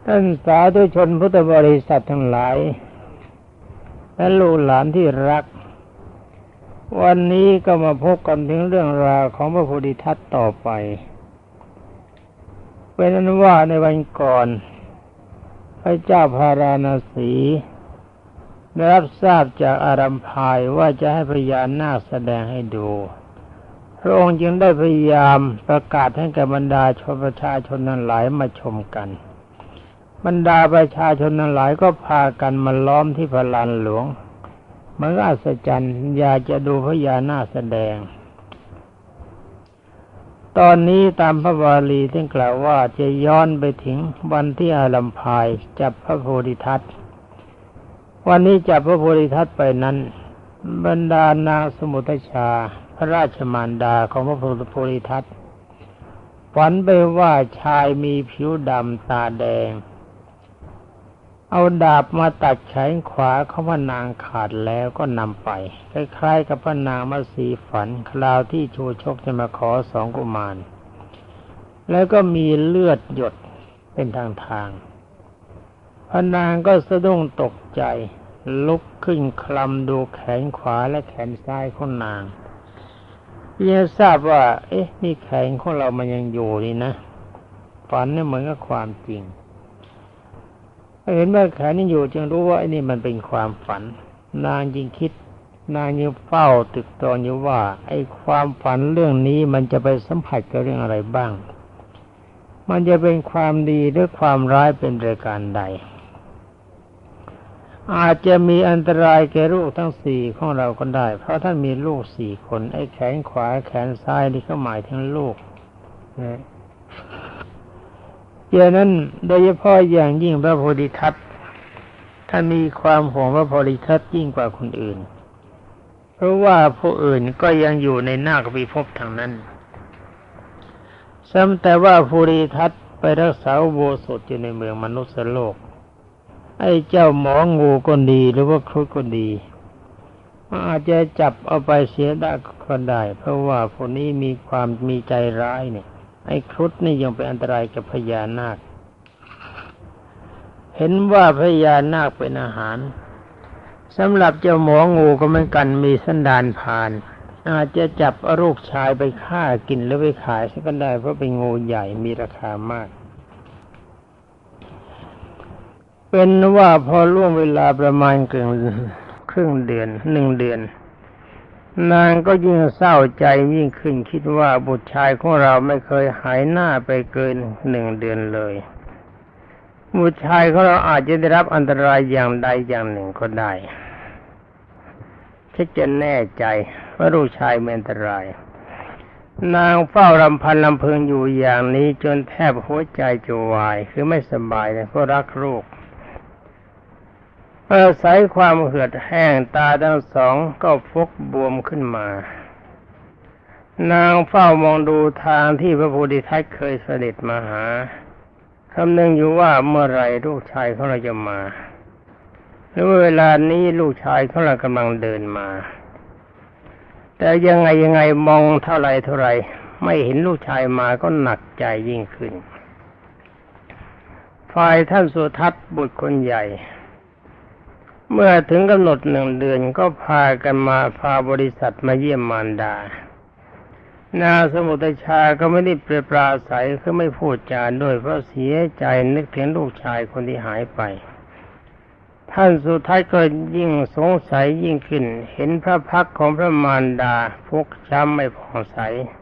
ท่านสาธุชนพุทธบริษัททั้งหลายและลูกหลานที่รักวันนี้ก็มาพบกันถึงเรื่องราวของพระโพธิทัตต่อไปเป็นอันว่าในวันก่อนพระเจ้าพาราณสีได้รับทราบจากอารัมพายว่าจะให้พญานาคแสดงให้ดูพระองค์จึงได้พยายามประกาศให้แก่บรรดาประชาชนทั้งหลายมาชมกันบรรดาประชาชนทั้งหลายก็พากันมาล้อมที่พระลานหลวงมันก็อัศจรรย์อยากจะดูพญานาคแสดงตอนนี้ตามพระบาลีที่กล่าวว่าจะย้อนไปถึงวันที่อารัมพายจับพระโพธิทัตวันนี้จับพระโพธิทัตไปนั้นบรรดานางสมุทชาพระราชมารดาของพระโพธิทัตฝันไปว่าชายมีผิวดำตาแดงเอาดาบมาตัดแขนขวาของพระนางขาดแล้วก็นำไปคล้ายๆกับพระนางมัสีฝันคราวที่ชูชกจะมาขอสองกุมารแล้วก็มีเลือดหยดเป็นทางพระนางก็สะดุ้งตกใจลุกขึ้นคลำดูแขนขวาและแขนซ้ายของนางยังทราบว่านี่แขนของเรามันยังอยู่นี่นะฝันเนี่ยเหมือนกับความจริงเห็นว่าแขนนี่อยู่จึงรู้ว่าไอ้นี่มันเป็นความฝันนางยิ่งคิดนางยิ่งเฝ้าตึกตรองอยู่ว่าไอ้ความฝันเรื่องนี้มันจะไปสัมผัสกับเรื่องอะไรบ้างมันจะเป็นความดีหรือความร้ายเป็นรายการใดอาจจะมีอันตรายแก่ลูกทั้งสี่ของเราก็ได้เพราะท่านมีลูกสี่คนไอ้แขนขวาแขนซ้ายนี่ก็หมายถึงลูกนะอย่างนั้นโดยเฉพาะอย่างยิ่งพระโพธิทัตท่านมีความห่วงพระโพธิทัตยิ่งกว่าคนอื่นเพราะว่าผู้อื่นก็ยังอยู่ในนาคภิภพทางนั้นซ้ำแต่ว่าโพธิทัตไปรักษาอุโบสถอยู่ในเมืองมนุษย์โลกไอ้เจ้าหมองูก็ดีหรือว่าครุฑก็ดีอาจจะจับเอาไปเสียได้ก็ได้เพราะว่าพวกนี้มีใจร้ายเนี่ยไอ้ครุฑนี่ยังเป็นอันตรายกับพญานาคเห็นว่าพญานาคเป็นอาหารสำหรับเจ้าหมองูก็เหมือนกันมีสันดานพาลอาจจะจับลูกชายไปฆ่ากินหรือไปขายก็ได้เพราะเป็นงูใหญ่มีราคามากเป็นว่าพอล่วงเวลาประมาณครึ่งเดือน1 เดือนนางก็ยิ่งเศร้าใจยิ่งขึ้นคิดว่าบุตรชายของเราไม่เคยหายหน้าไปเกิน1 เดือนเลยบุตรชายของเราอาจจะได้รับอันตรายอย่างใดอย่างหนึ่งก็ได้ฉันจะแน่ใจว่าลูกชายมีอันตรายนางเฝ้ารำพันลำพึงอยู่อย่างนี้จนแทบหัวใจจะวายคือไม่สบายเลยเพราะรักลูกอาศัยความเหือดแห้งตาทั้งสองก็ฟกบวมขึ้นมานางเฝ้ามองดูทางที่พระโพธิทัตเคยเสด็จมาหาคำนึงอยู่ว่าเมื่อไรลูกชายของเราจะมาหรือเวลานี้ลูกชายของเรากำลังเดินมาแต่ยังไงมองเท่าไรไม่เห็นลูกชายมาก็หนักใจยิ่งขึ้นฝ่ายท่านสุทัศน์บุตรคนใหญ่เมื่อถึงกำหนด1 เดือนก็พากันมาพาบริษัทมาเยี่ยมมารดานางสมุทชาก็ไม่ได้ปราศัยคือไม่พูดจาด้วยเพราะเสียใจนึกถึงลูกชายคนที่หายไปท่านสุทัศน์ก็ยิ่งสงสัยยิ่งขึ้นเห็นพระพักตร์ของพระมารดาฟกช้ำไม่ผ่องใส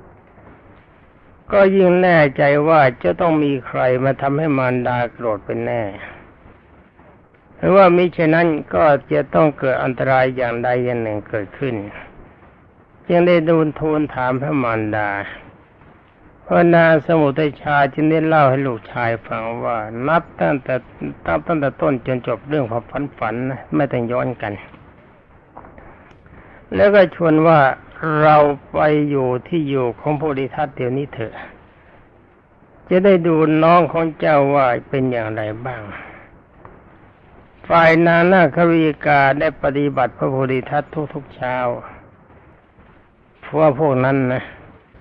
ก็ยิ่งแน่ใจว่าจะต้องมีใครมาทำให้มารดาโกรธเป็นแน่หรือว่ามิฉะนั้นก็จะต้องเกิดอันตรายอย่างใดอย่างหนึ่งเกิดขึ้นจึงได้ทูลถามพระมารดาพระนางสมุทัยชาจึงได้เล่าให้ลูกชายฟังว่านับตั้งแต่ต้นจนจบเรื่องฝันนะไม่ต้องย้อนกันแล้วก็ชวนว่าเราไปอยู่ที่อยู่ของโพธิทัตเดี๋ยวนี้เถอะจะได้ดูน้องของเจ้าว่าเป็นอย่างไรบ้างฝ่ายนางนาควิกาได้ปฏิบัติพระโพธิทัตทุกเช้าเพราะพวกนั้นนะ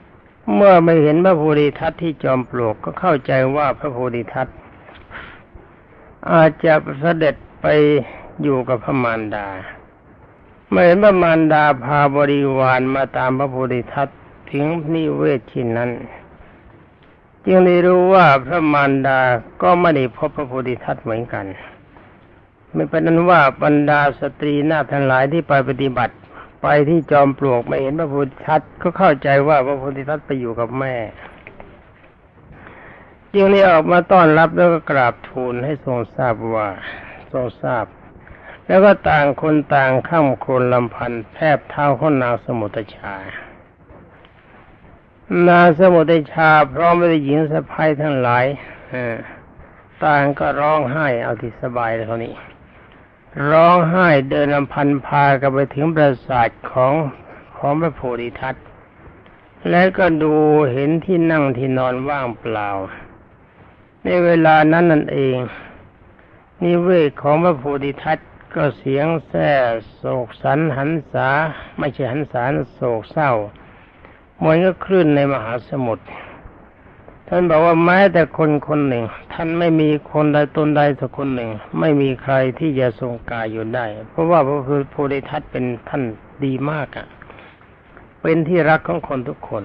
เมื่อไม่เห็นพระโพธิทัตที่จอมปลวกก็เข้าใจว่าพระโพธิทัตอาจจะเสด็จไปอยู่กับพระมารดาเมื่อเห็นพระมารดาพาบริวารมาตามพระโพธิทัตถึงนิเวศที่นั้นจึงได้รู้ว่าพระมารดาก็ไม่ได้พบพระโพธิทัตเหมือนกันไม่เป็นนั้นว่าบรรดาสตรีนาถทั้งหลายที่ไปปฏิบัติไปที่จอมปลวกไม่เห็นพระโพธิทัตก็เข้าใจว่าพระโพธิทัตไปอยู่กับแม่จึงได้ออกมาต้อนรับแล้วก็กราบทูลให้ทรงทราบว่าทรงทราบแล้วก็ต่างคนต่างข้ามโคลนลำพันแทบเท้าของนางสมุทรชานางสมุทรชาพร้อมด้วยหญิงสะใภ้ทั้งหลายต่างก็ร้องไห้เอาที่สบายเลยคนนี้ร้องไห้เดินลำพันพากันไปถึงปราสาทของพระโพธิทัตแล้วก็ดูเห็นที่นั่งที่นอนว่างเปล่าในเวลานั้นนั่นเองนิเวศของพระโพธิทัตก็เสียงแส่โศกสันหันษาไม่ใช่หันษาโศกเศร้าเหมือนกับคลื่นในมหาสมุทรท่านบอกว่าแม้แต่คนคนหนึ่งท่านไม่มีคนใดตนใดสักคนหนึ่งไม่มีใครที่จะทรงกายอยู่ได้เพราะว่าพระโพธิทัตเป็นท่านดีมากเป็นที่รักของคนทุกคน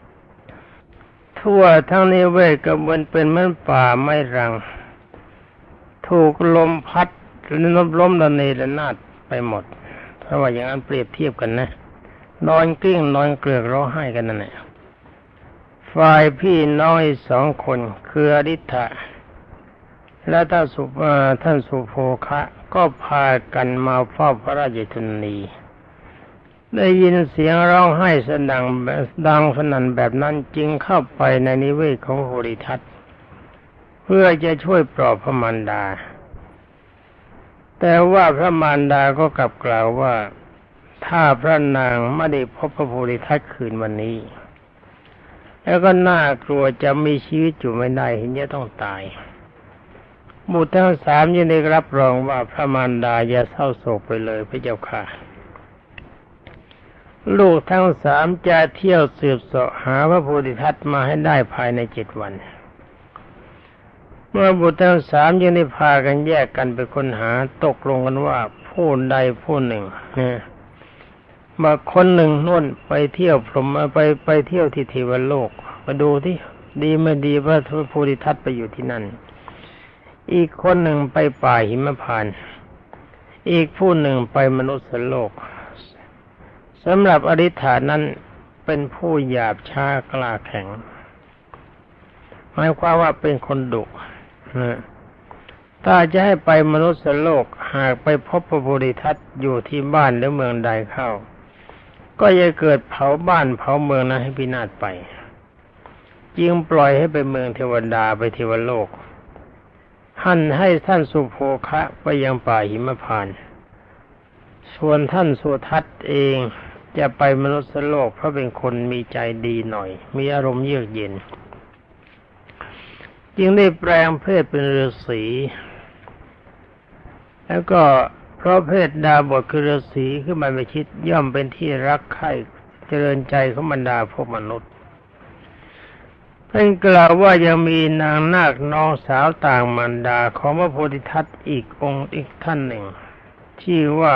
ทั่วทั้งนิเวศก็เหมือนเป็นเหมือนป่าไม้รังถูกลมพัดล้มระเนระนาดไปหมดเพราะว่าอย่างนั้นเปรียบเทียบกันนะนอนกลิ้งนอนเกลือกร้องไห้กันนั่นแหละฝ่ายพี่น้อย2 คนคืออริ t และท่านสุโภคะก็พากันมาเฝ้าพระราชชนนีได้ยินเสียงร้องไห้ดังสนั่นแบบนั้นจึงเข้าไปในนิเวศของโพธิทัตเพื่อจะช่วยปลอบพระมารดาแต่ว่าพระมารดาก็กลับกล่าวว่าถ้าพระนางไม่ได้พบพระโพธิทัตคืนวันนี้แล้วก็น่ากลัวจะมีชีวิตอยู่ไม่ได้เห็นจะต้องตายบุตรทั้ง3ยังได้รับรองว่าพระมารดาอย่าเศร้าโศกไปเลยพระเจ้าค่ะลูกทั้ง3จะเที่ยวสืบเสาะหาพระโพธิทัตมาให้ได้ภายใน7 วันเมื่อบุตรทั้ง3ยังได้พากันแยกกันไปค้นหาตกลงกันว่าผู้ใดผู้หนึ่งมาคนหนึ่งนู่นไปเที่ยวพรหมไปเที่ยวที่เทวโลกมาดูที่ดีไม่ดีพระโพธิทัตไปอยู่ที่นั่นอีกคนหนึ่งไปป่าหิมพานต์อีกผู้หนึ่งไปมนุษย์โลกสำหรับอริ t นั้นเป็นผู้หยาบช้ากล้าแข็งหมายความว่าเป็นคนดุถ้าจะให้ไปมนุษย์โลกหากไปพบพระโพธิทัตอยู่ที่บ้านหรือเมืองใดเข้าก็จะเกิดเผาบ้านเผาเมืองนั้นให้พินาศไปจึงปล่อยให้ไปเมืองเทวดาไปเทวโลกให้ท่านสุโภคะไปยังป่าหิมพานต์ส่วนท่านสุทัศน์เองจะไปมนุษย์โลกเพราะเป็นคนมีใจดีหน่อยมีอารมณ์เยือกเย็นจึงได้แปลงเพศเป็นฤาษีแล้วก็เพราะเพศดาบทคือฤาษีขึ้นมาไม่คิดย่อมเป็นที่รักใคร่เจริญใจของบรรดาพวกมนุษย์ท่านกล่าวว่ายังมีนางนาคน้องสาวต่างมารดาของพระโพธิทัตอีกองค์อีกท่านหนึ่งชื่อว่า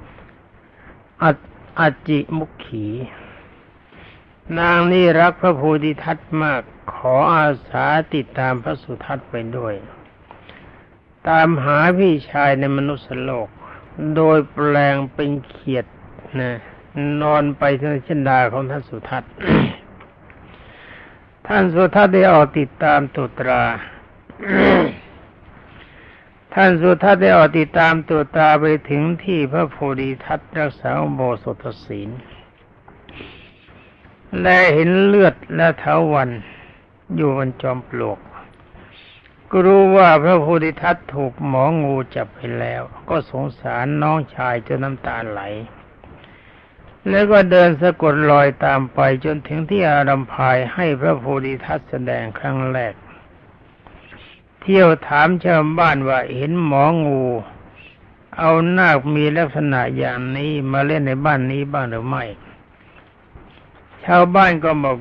อัจจิมุขีนางนี้รักพระโพธิทัตมากขออาสาติดตามพระสุทัตไปด้วยตามหาพี่ชายในมนุษย์โลกโดยแปลงเป็นเขียดนอนไปในชันดาของท่านสุทัต ท่านสุทัตได้ออกติดตามตุตรา ท่านสุทัตได้ออกติดตามตุตราไปถึงที่พระโพธิทัตรักษาอุโบสถศีลและเห็นเลือดและเถาวัลย์อยู่บนจอมปลวกก็รู้ว่าพระโพธิทัตถูกหมองูจับไปแล้วก็สงสารน้องชายจนน้ำตาไหลแล้วก็เดินสะกดรอยตามไปจนถึงที่อารัมพายให้พระโพธิทัตแสดงครั้งแรกเที่ยวถามชาวบ้านว่าเห็นหมองูเอานาคมีลักษณะอย่างนี้มาเล่นในบ้านนี้บ้างหรือไม่ชาวบ้านก็บอก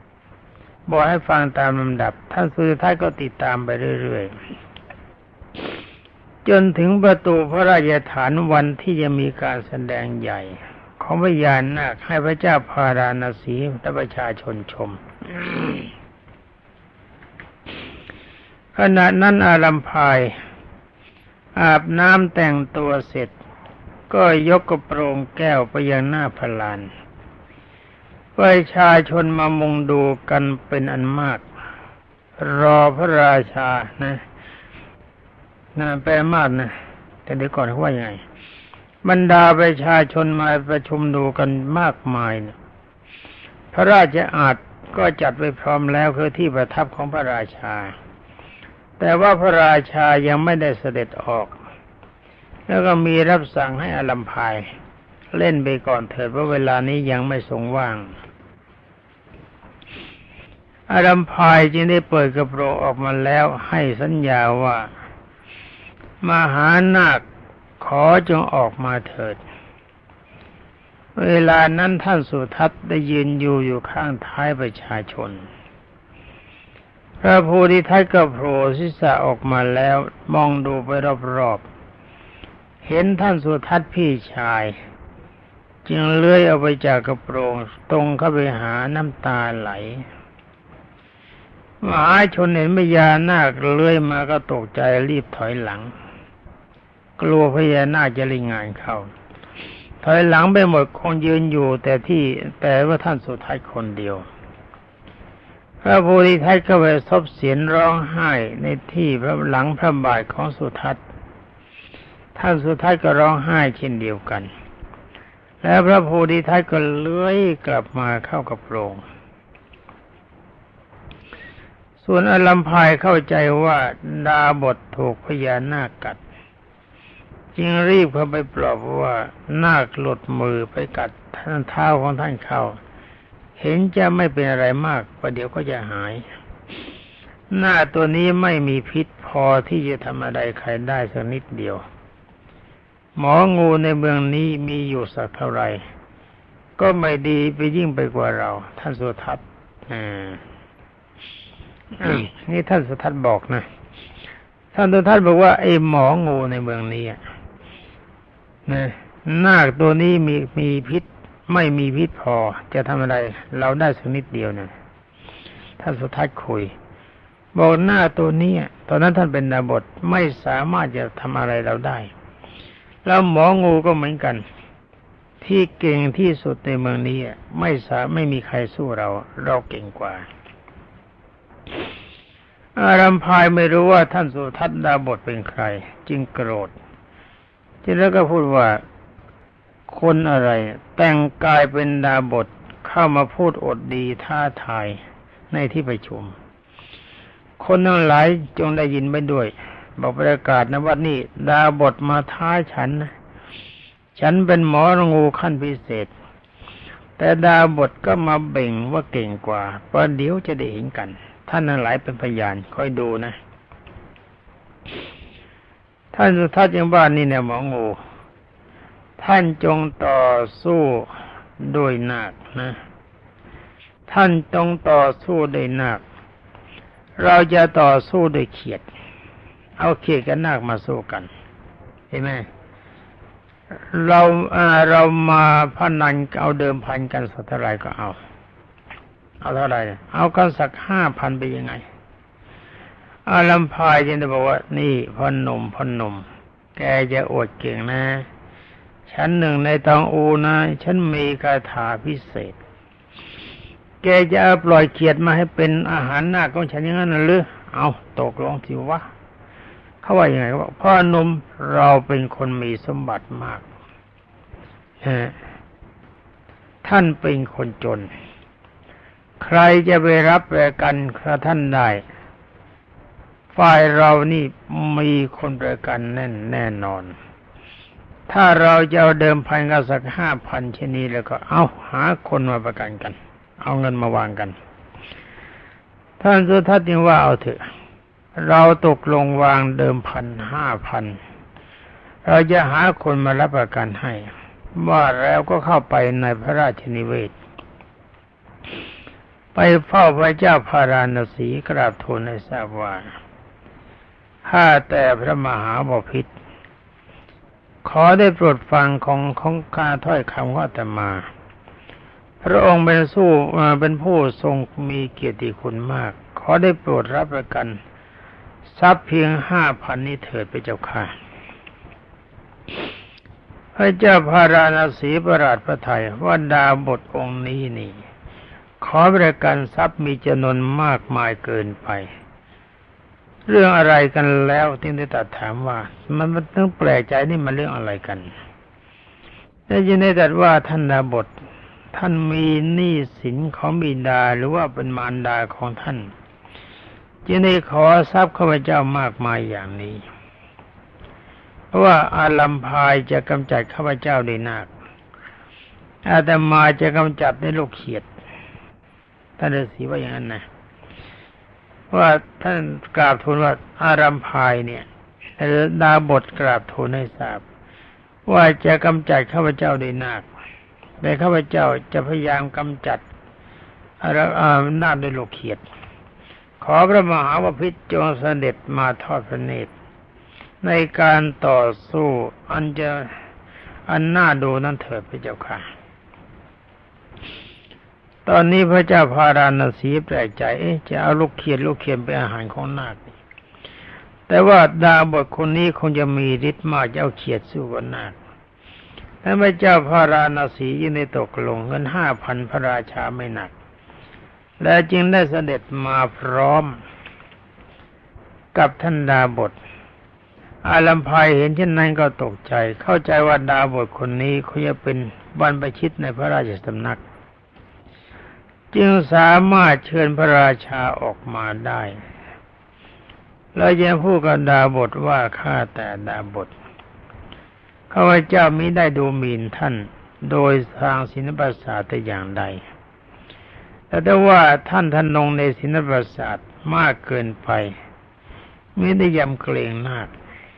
ให้ฟังตามลำดับท่านสุทัศน์ก็ติดตามไปเรื่อยๆจนถึงประตูพระราชฐานวันที่จะมีการแสดงใหญ่ของพญานาคให้พระเจ้าพาราณสีและประชาชนชม ขณะนั้นอารัมพายอาบน้ำแต่งตัวเสร็จก็ยกกระโปรงแก้วไปยังหน้าพลานประชาชนมามุงดูกันเป็นอันมากรอพระราชานะแปลมากนะแต่เดี๋ยวก่อนเขาว่ายังไงบรรดาประชาชนมาประชุมดูกันมากมายนะพระราชอาณาก็จัดไว้พร้อมแล้วคือที่ประทับของพระราชาแต่ว่าพระราชายังไม่ได้เสด็จออกแล้วก็มีรับสั่งให้อารัมพายเล่นไปก่อนเถิดเพราะเวลานี้ยังไม่ทรงว่างอารัมพายจึงได้เปิดกระโปรงออกมาแล้วให้สัญญาว่ามหานาคขอจงออกมาเถิดเวลานั้นท่านสุทัศน์ได้ยืนอยู่ข้างท้ายประชาชนพระโพธิทัตก็โผล่ศีรษะออกมาแล้วมองดูไปรอบๆเห็นท่านสุทัศน์พี่ชายจึงเลื้อยออกไปจากกระโปรงตรงเข้าไปหาน้ำตาไหลมหาชนเห็นพญานาคเลื้อยมาก็ตกใจรีบถอยหลังกลัวพญานาคจะเล่นงานเข้าถอยหลังไปหมดคงยืนอยู่แต่ว่าท่านสุทัศน์คนเดียวพระโพธิทัตก็ไปซบเสียงร้องไห้ในที่พระหลังพระบาทของสุทัศน์ท่านสุทัศน์ก็ร้องไห้เช่นเดียวกันแล้วพระโพธิทัตก็เลื้อยกลับมาเข้ากระโปรงส่วนอารัมพายเข้าใจว่าดาบทถูกพญานาคกัดจึงรีบเข้าไปปลอบว่านาคหลุดมือไปกัดท่านเท้าของท่านเข้าเห็นจะไม่เป็นอะไรมากประเดี๋ยวก็จะหายหน้าตัวนี้ไม่มีพิษพอที่จะทำอะไรใครได้สักนิดเดียวหมองูในเมืองนี้มีอยู่สักเท่าไหร่ก็ไม่ดีไปยิ่งไปกว่าเราท่านสุทัศน์นี่ท่านสุทัศน์บอกนะท่านสุทัศน์บอกว่าไอ้หมองูในเมืองนี้นะนาคตัวนี้มีพิษไม่มีพิษพอจะทำอะไรเราได้สักนิดเดียวนะท่านสุทัศน์คุยบอกหน้าตัวนี้ตอนนั้นท่านเป็นดาบทไม่สามารถจะทำอะไรเราได้แล้วหมองูก็เหมือนกันที่เก่งที่สุดในเมืองนี้ไม่มีใครสู้เราเก่งกว่าอารัมพายไม่รู้ว่าท่านสุทัศน์ดาบทเป็นใครจึงโกรธจึงแล้วก็พูดว่าคนอะไรแต่งกายเป็นดาบทเข้ามาพูดอดดีท้าทายในที่ประชุมคนทั้งหลายจงได้ยินไปด้วยบอกประกาศนะว่านี่ดาบทมาท้าฉันเป็นหมองูขั้นพิเศษแต่ดาบทก็มาเบ่งว่าเก่งกว่าประเดี๋ยวจะได้เห็นกันท่านทั้งหลายเป็นพยานคอยดูนะท่านสุทัศน์ยังว่านี่เนี่ยหมองูท่านจงต่อสู้ด้วยนาคนะท่านจงต่อสู้ด้วยนาคเราจะต่อสู้ด้วยเขียดเอาเขียดกับนาคมาสู้กันเห็นไหมเรามาพนันเอาเดิมพันกันสักเท่าไรก็เอาเท่าไรเอากันสัก 5,000 ไปยังไงอารัมพายจึงได้บอกว่านี่พ่อหนุ่มแกจะอวดเก่งนะฉันหนึ่งในตองอูนะฉันมีคาถาพิเศษแกจะปล่อยเขียดมาให้เป็นอาหารนาคของฉันอย่างนั้นหรือเอาตกลงสิวะเขาว่ายังไงว่าพ่อหนุ่มเราเป็นคนมีสมบัติมากท่านเป็นคนจนใครจะไปรับประกันท่านได้ฝ่ายเรานี่มีคนประกันแน่นอนถ้าเราจะเอาเดิมพันกันสัก 5,000 เช่นนี้แล้วก็เอาหาคนมาประกันกันเอาเงินมาวางกันท่านสุทัศน์จึงว่าเอาเถอะเราตกลงวางเดิมพัน 5,000 เราจะหาคนมารับประกันให้ว่าแล้วก็เข้าไปในพระราชนิเวศไปเฝ้าพระเจ้าพาราณสีกราบทูลให้ทราบว่าข้าแต่พระมหาบพิตรขอได้โปรดฟังของข้าถ้อยคำของอาตมาพระองค์เป็นผู้ทรงมีเกียรติคุณมากขอได้โปรดรับประกันทรัพย์เพียง5,000นี้เถิดพระเจ้าค่ะพระเจ้าพาราณสีประหลาดพระทัยว่าดาบทองค์นี้นี่ขอประกันทรัพย์มีจำนวนมากมายเกินไปเรื่องอะไรกันแล้วจึงได้ตรัสถามว่ามันต้องแปลกใจนี่มันเรื่องอะไรกันแล้วจึงได้ตรัสว่าท่านดาบทท่านมีหนี้สินของบิดาหรือว่าเป็นมารดาของท่านจึงได้ขอทรัพย์ข้าพเจ้ามากมายอย่างนี้เพราะว่าอาลัมพายจะกำจัดข้าพเจ้าด้วยนาคอาตมาจะกำจัดด้วยลูกเขียดท่านฤาษีว่าอย่างนั้นนะว่าท่านกราบทูลว่าอารัมพายเนี่ยดาบทกราบทูลให้ทราบว่าจะกำจัดข้าพเจ้าด้วยนาคแต่ข้าพเจ้าจะพยายามกำจัดนาคด้วยลูกเขียดขอพระมหาบพิตรจงเสด็จมาทอดพระเนตรในการต่อสู้อันน่าดูนั้นเถิดพระเจ้าค่ะตอนนี้พระเจ้าพาราณสีแปลกใจจะเอาลูกเขียดเป็นอาหารของนาคแต่ว่าดาบทคนนี้คงจะมีฤทธิ์มากจะเอาเขียดสู้กับนาคและพระเจ้าพาราณสียินดีตกลงเงิน5,000พระราชาไม่หนักและจึงได้เสด็จมาพร้อมกับท่านดาบทอาลัมพายเห็นเช่นนั้นก็ตกใจเข้าใจว่าดาบทคนนี้เขาจะเป็นบรรพชิตในพระราชสำนักจึงสามารถเชิญพระราชาออกมาได้แล้วยังพูดกับดาบทว่าข้าแต่ดาบทข้าพเจ้ามิได้ดูหมิ่นท่านโดยทางศีลปราสาทแต่อย่างใดแต่ว่าท่านทนงในศีลปราสาทมากเกินไปมิได้ยำเกรงนาค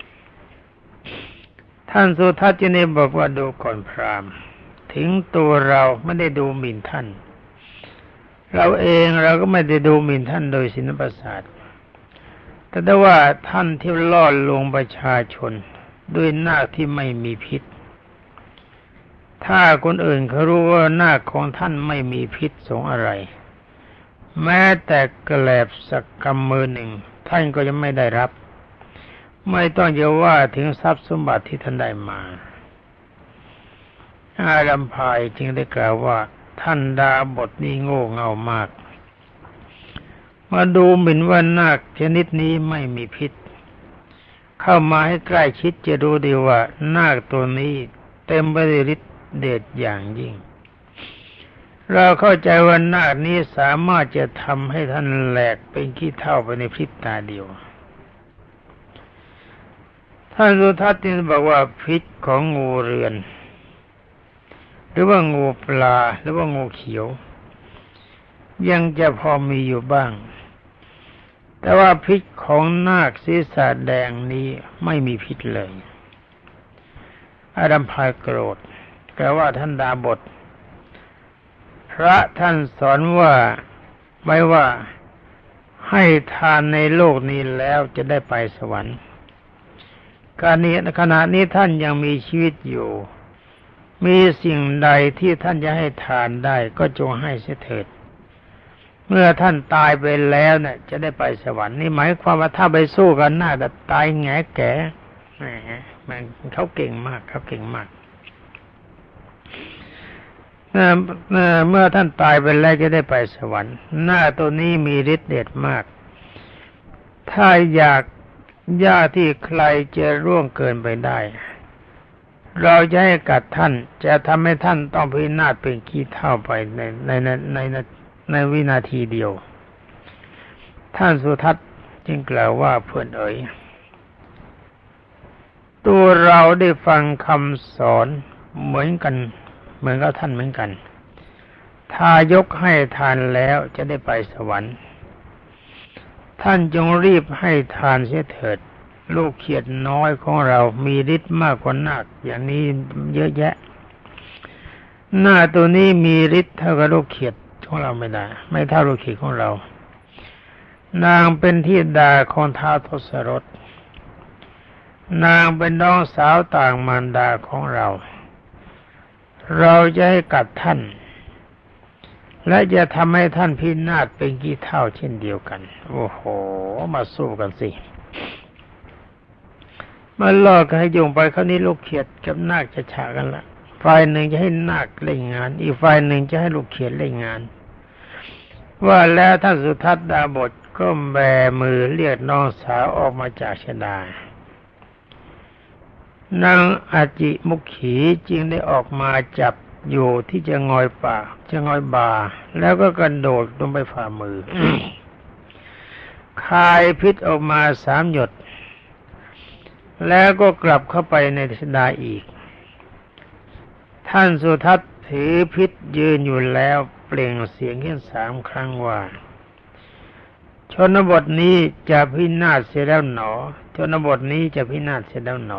ท่านสุทัศน์จึงได้บอกว่าดูก่อนพราหมณ์ถึงตัวเราไม่ได้ดูหมิ่นท่านเราเองเราก็ไม่ได้ดูหมิ่นท่านโดยศีลปราสาทแต่ว่าท่านที่ล่อลวงประชาชนด้วยนาคที่ไม่มีพิษถ้าคนอื่นเขารู้ว่านาคของท่านไม่มีพิษสงอะไรแม้แต่กระแหลบสักกำมือหนึ่งท่านก็ยังไม่ได้รับไม่ต้องจะว่าถึงทรัพย์สมบัติที่ท่านได้มาอารัมพายจึงได้กล่าวว่าท่านดาบทนี้โง่เง่ามากมาดูหมิ่นว่านาคชนิดนี้ไม่มีพิษเข้ามาให้ใกล้ชิดจะรู้ดีว่านาคตัวนี้เต็มไปด้วยฤทธิ์เดชอย่างยิ่งเราเข้าใจว่านาคนี้สามารถจะทำให้ท่านแหลกเป็นขี้เถ้าไปในพริบตาเดียวท่านสุทัศน์จึงบอกว่าพิษของงูเรือนหรือว่างูปลาหรือว่างูเขียวยังจะพอมีอยู่บ้างแต่ว่าพิษของนาคศีรษะแดงนี้ไม่มีพิษเลยอารัมพายโกรธกล่าวว่าท่านดาบทพระท่านสอนว่าไม่ว่าให้ทานในโลกนี้แล้วจะได้ไปสวรรค์ขณะนี้ท่านยังมีชีวิตอยู่มีสิ่งใดที่ท่านจะให้ทานได้ก็จงให้เสียเถิดเมื่อท่านตายไปแล้วเนี่ยจะได้ไปสวรรค์นี่หมายความว่าถ้าไปสู้กันหน้าจะตายแง่แก่มันเขาเก่งมากเขาเก่งมากเมื่อท่านตายไปแล้วจะได้ไปสวรรค์หน้าตัวนี้มีฤทธิ์เดชมากถ้าอยากที่ใครจะร่วงเกินไปได้เราจะให้กัดท่านจะทำให้ท่านต้องพินาศเป็นขี้เถ้าไปในวินาทีเดียวท่านสุทัศน์จึงกล่าวว่าเพื่อนเอ๋ยตัวเราได้ฟังคำสอนเหมือนกับท่านเหมือนกันถ้ายกให้ทานแล้วจะได้ไปสวรรค์ท่านจงรีบให้ทานเสียเถิดลูกเขียดน้อยของเรามีฤทธิ์มากกว่านาคอย่างนี้เยอะแยะหน้าตัวนี้มีฤทธิ์เท่ากับลูกเขียดของเราไม่ได้ไม่เท่าลูกเขียดของเรานางเป็นที่ดาของท้าวทศรถนางเป็นน้องสาวต่างมารดาของเราเราจะให้กัดท่านและจะทำให้ท่านพินาศเป็นกี่เท่าเช่นเดียวกันโอ้โหมาสู้กันสิมาล่อกันให้ยุ่งไปคราวนี้ลูกเขียดกับนาคจะฉะกันละฝ่ายหนึ่งจะให้นาคเล่นงานอีกฝ่ายหนึ่งจะให้ลูกเขียดเล่นงานว่าแล้วท่านสุทัศน์ดาบสก็แบมือเรียกน้องสาวออกมาจากชฎานางอาจิมุขีจึงได้ออกมาจับอยู่ที่จะงอยปากจะงอยบ่าแล้วก็กระโดดลงไปฝ่ามือ คายพิษออกมา3 หยดแล้วก็กลับเข้าไปในชฎาอีกท่านสุทัศน์ถือพิษยืนอยู่แล้วเปล่งเสียงขึ้น3 ครั้งว่าชนบทนี้จะพินาศเสียแล้วหนอชนบทนี้จะพินาศเสียแล้วหนอ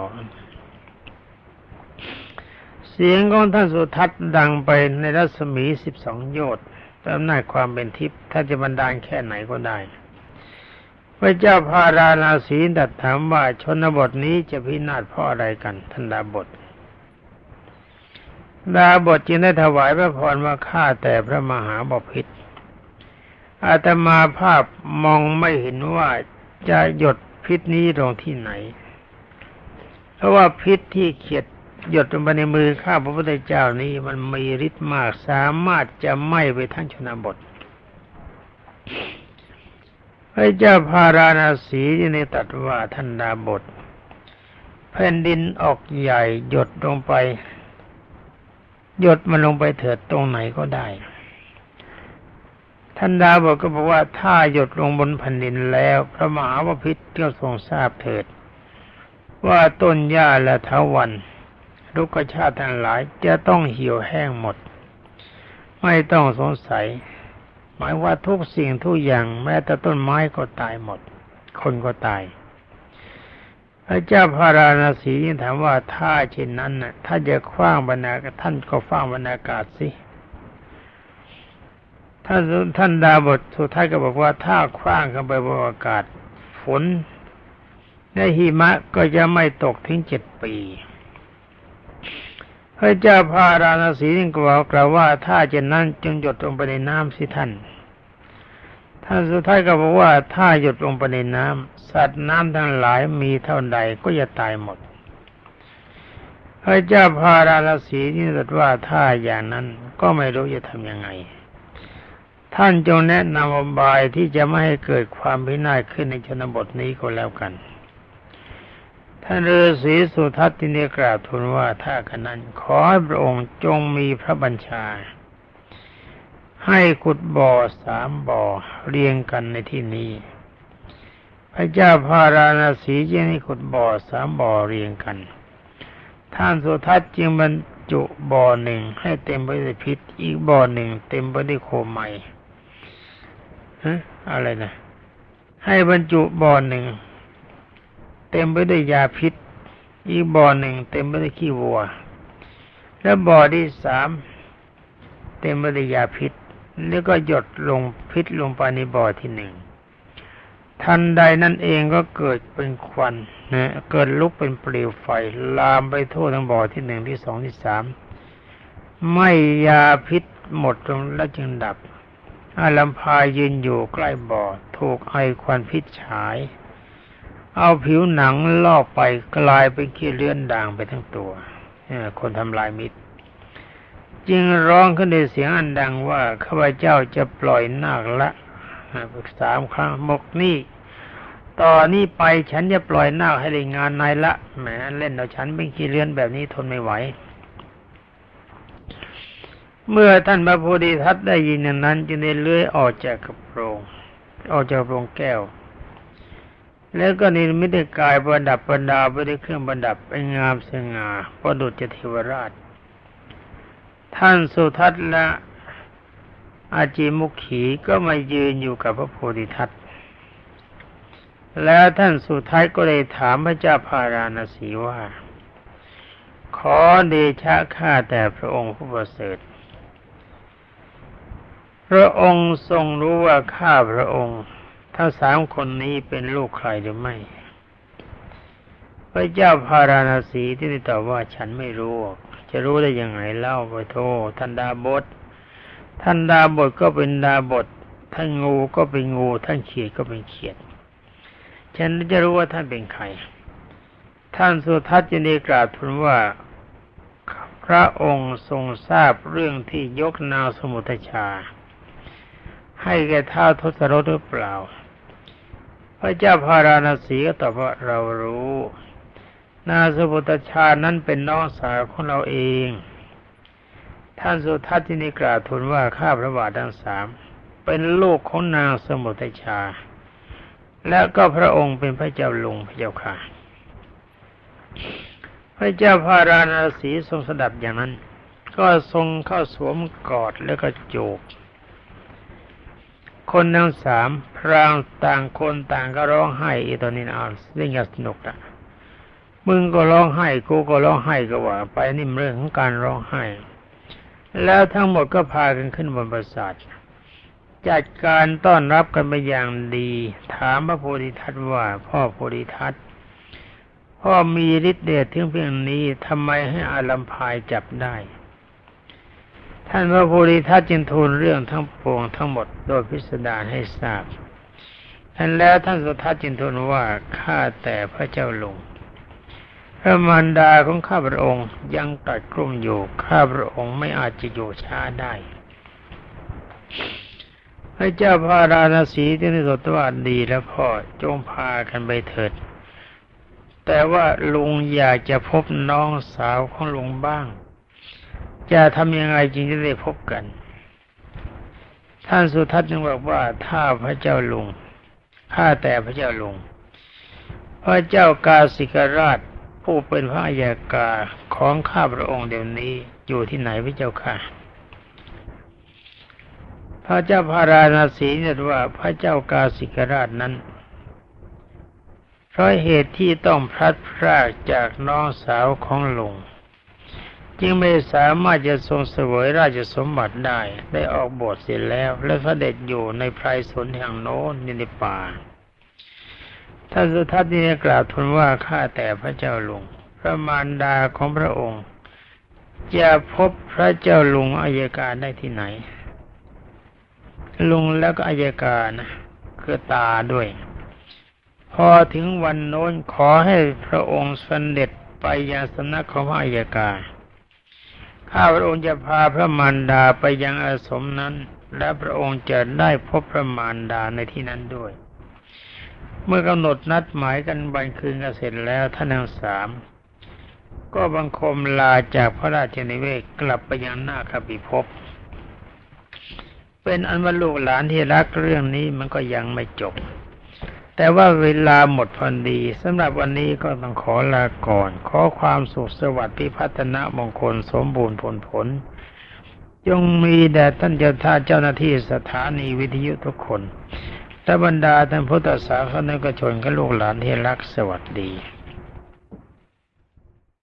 เสียงของท่านสุทัศน์ดังไปในรัศมี12 โยชน์ตามหน้าความเป็นทิพย์ถ้าจะบันดาลแค่ไหนก็ได้พระเจ้าพาราณสีตรัสถามว่าชนบทนี้จะพินาศเพราะอะไรกันท่านดาบสจึงได้ถวายพระพรว่าข้าแต่พระมหาบพิตรอาตมาภาพมองไม่เห็นว่าจะหยดพิษนี้ลงที่ไหนเพราะว่าพิษที่เขียดหยดลงไปในมือข้าพระพุทธเจ้านี้มันมีฤทธิ์มากสามารถจะไหม้ไปทั้งชนบทพระเจ้าพาราณสีจึงได้ตรัสว่าท่านดาบสแผ่นดินออกใหญ่หยดลงไปหยดมันลงไปเถิดตรงไหนก็ได้ท่านดาบสก็บอกว่าถ้าหยดลงบนแผ่นดินแล้วพระมหาบพิตรก็ทรงทราบเถิดว่าต้นหญ้าและเถาวัลย์รุกขชาติทั้งหลายจะต้องเหี่ยวแห้งหมดไม่ต้องสงสัยหมายว่าทุกสิ่งทุกอย่างแม้แต่ต้นไม้ก็ตายหมดคนก็ตายพระเจ้าพาราณสีถามว่าถ้าเช่นนั้นน่ะถ้าจะขว้างบรรณาท่านก็ขว้างบรรณากาศสิท่านดาบสสุดท้ายก็บอกว่าถ้าขว้างขึ้นไปบนอากาศฝนในหิมะก็จะไม่ตกถึง7 ปีพระเจ้าพาราณสีจึงกล่าวว่าถ้าเช่นนั้นจงหยดลงไปในน้ำสิท่านสุดท้ายก็บอกว่าถ้าหยดลงไปในน้ำสัตว์น้ำทั้งหลายมีเท่าใดก็จะตายหมดพระเจ้าพาราณสีจึงตรัสว่าถ้าอย่างนั้นก็ไม่รู้จะทำยังไงท่านจงแนะนำอุบายที่จะไม่ให้เกิดความพินาศขึ้นในชนบทนี้ก็แล้วกันท่านฤาษีสุทัศน์ได้กราบทูลว่าถ้าขนั้นขอให้พระองค์จงมีพระบัญชาให้ขุดบ่อ3 บ่อเรียงกันในที่นี้พระเจ้าพาราณสีจึงให้ขุดบ่อ3 บ่อเรียงกันท่านสุทัศน์จึงบรรจุบ่อหนึ่งให้เต็มไปด้วยพิษอีกบ่อหนึ่งเต็มไปด้วยโคไมอะไรนะให้บรรจุบ่อหนึ่งเต็มไปด้วยยาพิษอีกบ่อหนึ่งเต็มไปด้วยขี้วัวและบ่อที่3เต็มไปด้วยยาพิษแล้วก็หยดลงพิษลงไปในบ่อที่1ทันใดนั่นเองก็เกิดเป็นควันเกิดลุกเป็นเปลวไฟลามไปทั่วทั้งบ่อที่1ที่2ที่3ไหม้ยาพิษหมดลงแล้วจึงดับอาลัมพายืนอยู่ใกล้บ่อถูกไอควันพิษฉายเอาผิวหนังลอกไปกลายเป็นขี้เลื่อนด่างไปทั้งตัวคนทำลายมิตรจึงร้องขึ้นด้วยเสียงอันดังว่าข้าพเจ้าจะปล่อยนาคละ3 ครั้งหมกนี่ต่อนนี้ไปฉันจะปล่อยนาคให้ได้งานนายละแหมเล่นเอาฉันเป็นขี้เลื่อนแบบนี้ทนไม่ไหวเมื่อท่านพระโพธิทัตได้ยินอย่างนั้นจึงได้เลื้อยออกจากกระโปรงแก้วแล้วก็นิมิตกายประดับประดาไปด้วยเครื่องประดับเป็นงามสง่าประดุจเทวราชท่านสุทัศน์และอาจิมุขีก็มายืนอยู่กับพระโพธิทัตแล้วท่านสุทัศน์ก็ได้ถามพระเจ้าพาราณสีว่าขอเดชะข้าแต่พระองค์ผู้ประเสริฐพระองค์ทรงรู้ว่าข้าพระองค์ทั้ง3 คนนี้เป็นลูกใครหรือไม่พพระเจ้าพาราณสีที่ได้ตอบว่าฉันไม่รู้จะรู้ได้ยังไงเล่าไปโทษท่านดาบทท่านดาบทก็เป็นดาบทท่านงูก็เป็นงูท่านเขียดก็เป็นเขียดฉันจะรู้ว่าท่านเป็นใครท่านสุทัศน์จึงได้กราบทูลว่าพระองค์ทรงทราบเรื่องที่ยกนางสมุทชาให้แก่ท้าวทศรถหรือเปล่าพระเจ้าพาราณสีก็ตอบว่าเรารู้นางสมุทชานั้นเป็นน้องสาวของเราเองท่านสุทัศน์ที่ได้กราบทูลว่าข้าพระบาททั้งสามเป็นลูกของนางสมุทชาและก็พระองค์เป็นพระเจ้าลุงพระเจ้าค่ะพระเจ้าพาราณสีทรงสดับอย่างนั้นก็ทรงเข้าสวมกอดแล้วก็จูบคนทั้งสามพรางต่างคนต่างก็ร้องไห้อีตอนนี้อ่านเล่นกันสนุกอ่ะมึงก็ร้องไห้กูก็ร้องไห้ก็ว่าไปนี่เรื่องของการร้องไห้แล้วทั้งหมดก็พากันขึ้นบนปราสาทจัดการต้อนรับกันไปอย่างดีถามพระโพธิทัตว่าพ่อโพธิทัตพ่อมีฤทธิ์เดชถึงเพียงนี้ทำไมให้อาลัมพายจับได้ท่านพระโพธิทัตจึงทูลเรื่องทั้งปวงทั้งหมดโดยพิสดารให้ทราบแล้วท่านสุทัศน์จึงทูลว่าข้าแต่พระเจ้าลุงพระมารดาของข้าพระองค์ยังตัดกลุ้มอยู่ข้าพระองค์ไม่อาจจะอยู่ช้าได้พระเจ้าพาราณสีจึงได้ตรัสว่าดีแล้วพ่อจงพากันไปเถิดแต่ว่าลุงอยากจะพบน้องสาวของลุงบ้างจะทำยังไงจึงจะได้พบกันท่านสุทัศน์จึงบอกว่าถ้าพระเจ้าลุงข้าแต่พระเจ้าลุงพระเจ้ากาสิกราชผู้เป็นพระอัยกาของข้าพระองค์เดี๋ยวนี้อยู่ที่ไหนพระเจ้าค่ะพระเจ้าพาราณสีตรัสว่าพระเจ้ากาสิกราชนั้นเพราะเหตุที่ต้องพลัดพรากจากน้องสาวของลุงจึงไม่สามารถจะทรงเสวยราชสมบัติได้ออกบวชเสร็จแล้วและเสด็จอยู่ในไพรสนแห่งโน้นในป่าท่านสุทัศน์ได้กล่าวทูลว่าข้าแต่พระเจ้าลุงพระมารดาของพระองค์จะพบพระเจ้าลุงอัยการได้ที่ไหนลุงแล้วก็อัยการนะคือตาด้วยพอถึงวันโน้นขอให้พระองค์เสด็จไปยังสำนักของพระอัยการข้าพระองค์จะพาพระมารดาไปยังอาสมนั้นและพระองค์จะได้พบพระมารดาในที่นั้นด้วยเมื่อกำหนดนัดหมายกันวันคืนกันเสร็จแล้วท่านทั้งสามก็บังคมลาจากพระราชนิเวศกลับไปยังนาคปิภพเป็นอันว่าลูกหลานที่รักเรื่องนี้มันก็ยังไม่จบแต่ว่าเวลาหมดพอดีสำหรับวันนี้ก็ต้องขอลาก่อนขอความสุขสวัสดิ์พิพัฒนมงคลสมบูรณ์ผลจงมีแด่ท่านเจ้าหน้าที่สถานีวิทยุทุกคนและบรรดาท่านพุทธศาสนิกชนและลูกหลานที่รักสวัสดี